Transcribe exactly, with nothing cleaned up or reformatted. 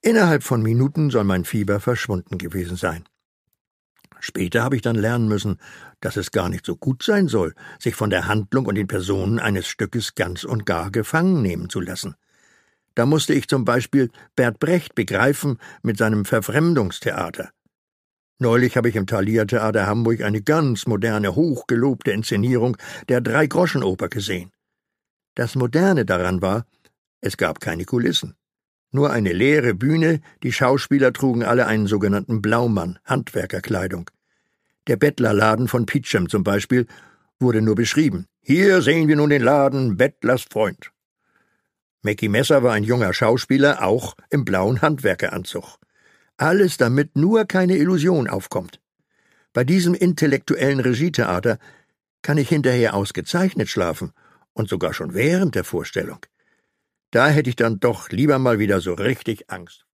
Innerhalb von Minuten soll mein Fieber verschwunden gewesen sein. Später habe ich dann lernen müssen, dass es gar nicht so gut sein soll, sich von der Handlung und den Personen eines Stückes ganz und gar gefangen nehmen zu lassen. Da musste ich zum Beispiel Bert Brecht begreifen mit seinem Verfremdungstheater. Neulich habe ich im Thalia-Theater Hamburg eine ganz moderne, hochgelobte Inszenierung der Drei-Groschen-Oper gesehen. Das Moderne daran war, es gab keine Kulissen. Nur eine leere Bühne, die Schauspieler trugen alle einen sogenannten Blaumann, Handwerkerkleidung. Der Bettlerladen von Pietschem zum Beispiel wurde nur beschrieben. Hier sehen wir nun den Laden Bettlers Freund. Mackie Messer war ein junger Schauspieler, auch im blauen Handwerkeranzug. Alles, damit nur keine Illusion aufkommt. Bei diesem intellektuellen Regietheater kann ich hinterher ausgezeichnet schlafen und sogar schon während der Vorstellung. Da hätte ich dann doch lieber mal wieder so richtig Angst.